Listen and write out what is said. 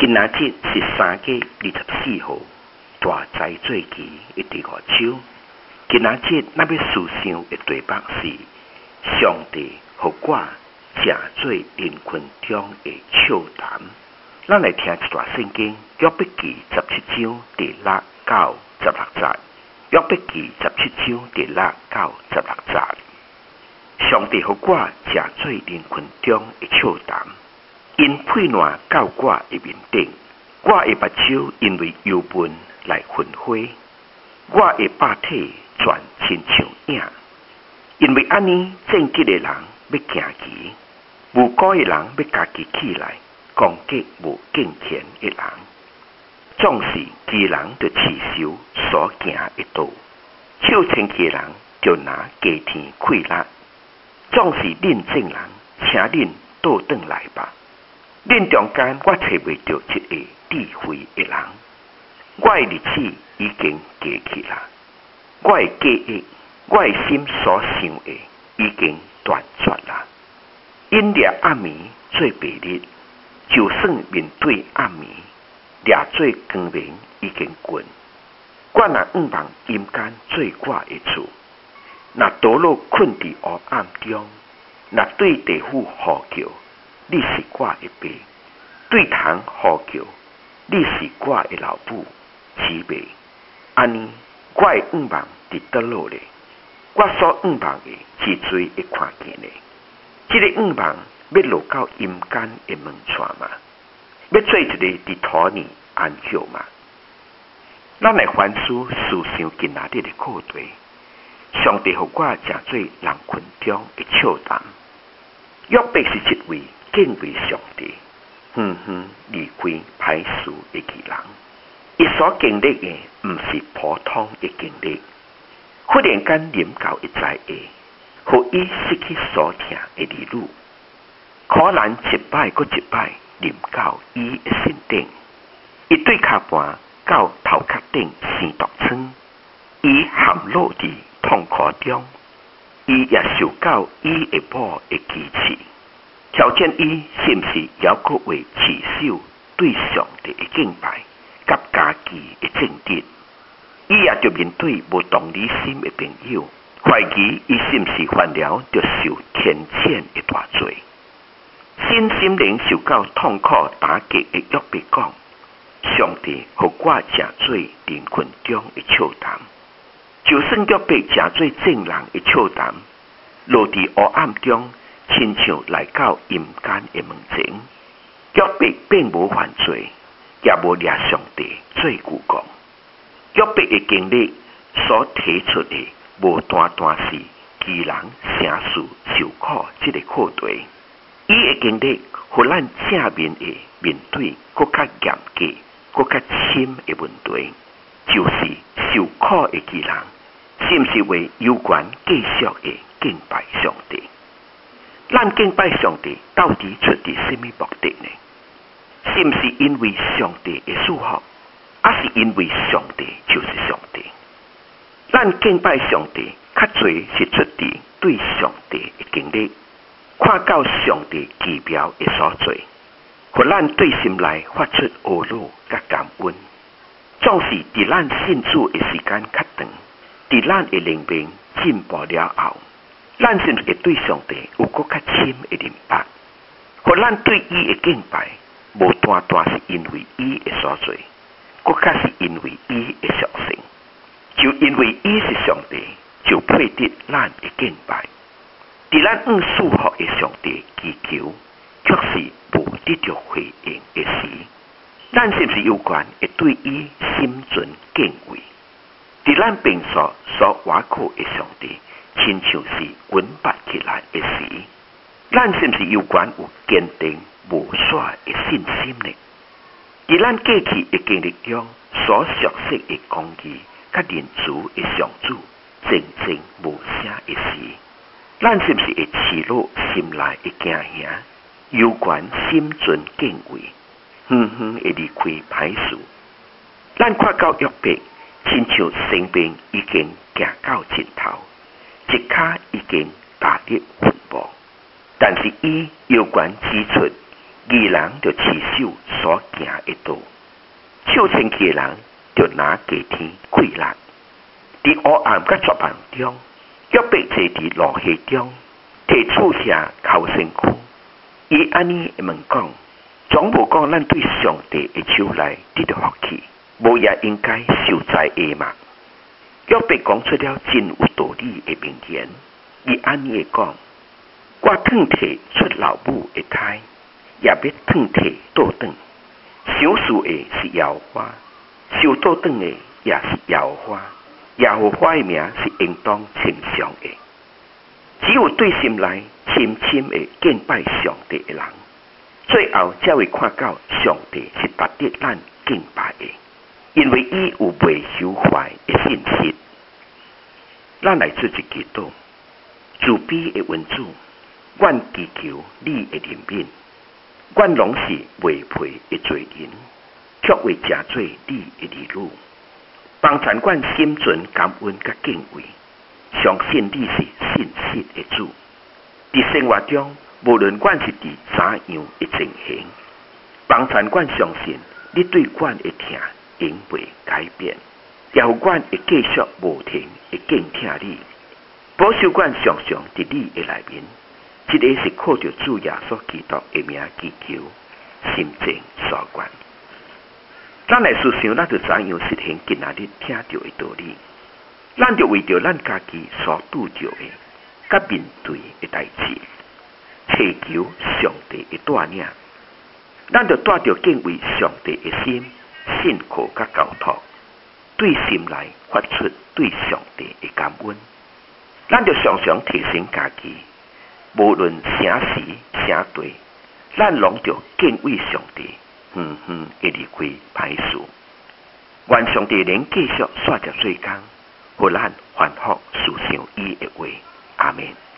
今仔日是3月24號，大齋做期的第5週。今仔日咱要思想的題目是上帝予我正做人群中的笑談。咱來聽一段聖經，約伯記17章第6到16節。約伯記17章第6到16節。上帝予我正做人群中的笑談。因配暖到我的面頂，我的目睭因為憂悶來昏花，我的百體全親像影。因為安尼正直的人要行期，無辜的人要家己起來攻擊無敬虔的人。總是義人就持守所行的道，手清氣的人就拿加天快樂。總是恁正人，請恁倒轉來吧。恁中間我找袂到一個智慧的人，我的日子已經過去啦，我的記憶，我的心所想的已經斷絕啦。因掠暗暝做白日，就算面對暗暝，掠做光明已經近。我若仰望陰間做我的厝，若墮落困佇黑暗中，若對地府呼叫，你是我的爸；對蟲呼叫，你是我的老母姊妹。安尼，我的仰望佇倒落咧？我所仰望的是最會看見的。這個仰望要落到陰間的門窗嘛？要做一個佇土裡安歇嘛？咱來反思想今仔日的課題。上帝予我正做人群中的笑談。約伯是一位敬畏上帝、離開歹事的義人。伊所經歷的毋是普通的經歷，忽然間臨到一災下，予伊失去所聽的兒女，可能一擺閣一擺臨到伊的身頂。伊對腳盤到頭殼頂生毒瘡，伊含落佇痛苦中，伊也受到伊的母的欺刺。挑戰伊是毋是猶閣會持守對上帝的敬拜，甲家己的正直？伊也着面對無同理心的朋友，懷疑伊是毋是犯了着受天譴的大罪。身心靈受到痛苦打擊的約伯講：上帝予我正做人群中的笑談。就算約伯正做正人的笑談，落佇黑暗中，親像來到陰間的門前。約伯並無犯罪，也無掠上帝做牛講。約伯的經歷所提出的，無單單是義人成事受苦這個課題。伊的經歷，予咱正面的面對更較嚴格、更較深的問題，就是受苦的義人，是毋是為有權繼續的敬拜上帝？咱敬拜上帝到底出於什麼目的呢？是毋是因為上帝的祝福，還是因為上帝就是上帝？咱敬拜上帝較濟是出於對上帝的經歷，看到上帝奇妙的所在，予咱對心內發出懊惱甲感恩。總是佇咱信主的時間較長，佇咱的靈命進步了後，咱是毋是會對上帝有更較深的明白？予咱對伊的敬拜，無單單是因為伊的所在，更較是因為伊的屬性。就因為伊是上帝，就配得咱的敬拜。佇咱向賜福的上帝祈求，卻是無得到回應的時，咱是毋是有權會對伊心存敬畏？佇咱平所倚靠的上帝，親像是穩拔起來的時，咱是毋是有權有堅定無煞的信心呢？佇咱過去的經歷中所熟悉的公義甲仁慈的上主，靜靜無聲的時，咱是毋是會刺落心內的驚嚇，有權心存敬畏，會離開歹事？咱看到約伯，親像生命已經行到盡頭，一腳已經踏入墳墓，但是伊有權指出， 义人就持守所行的道，手清气的人就拿家天快乐。伫黑暗甲绝望中，约伯坐伫落霞中，提厝下哭身躯。伊安尼问讲，总无讲咱对上帝的手内得到福气，无也应该受灾厄嘛。约伯讲出了真有道理的名言，伊安尼讲：我褪摕出老母的胎，也要褪摕倒转。想事的是耶和华，想倒转的也是耶和华。耶和华的名是应当称颂的。只有对心内深深的敬拜上帝的人，最后才会看到上帝是值得咱敬拜的，因为伊有未朽坏的信息。咱来做一祈祷，慈悲的恩主，阮祈求你的怜悯，阮拢是未配的罪人，却为真做你的儿女。帮助阮心存感恩甲敬畏，相信你是信实的主。伫生活中，无论阮是伫怎样的情形，帮助阮相信你对阮的疼永袂改变，也互阮会继续无停的敬听你，保守阮常常伫你的内面。这个是靠着主耶稣基督的名祈求，心情所愿。咱来思想，咱就怎样实行今仔日听到的道理。咱就为着咱家己所拄着的、甲面对的代志，祈求上帝的带领。咱就带着敬畏上帝的心，信靠甲交托，对心内发出对上帝的感恩。咱就常常提醒家己，无论啥时啥地，咱拢着敬畏上帝。会离开歹事，愿上帝能继续刷着做工，互咱反复思想伊的话。阿们。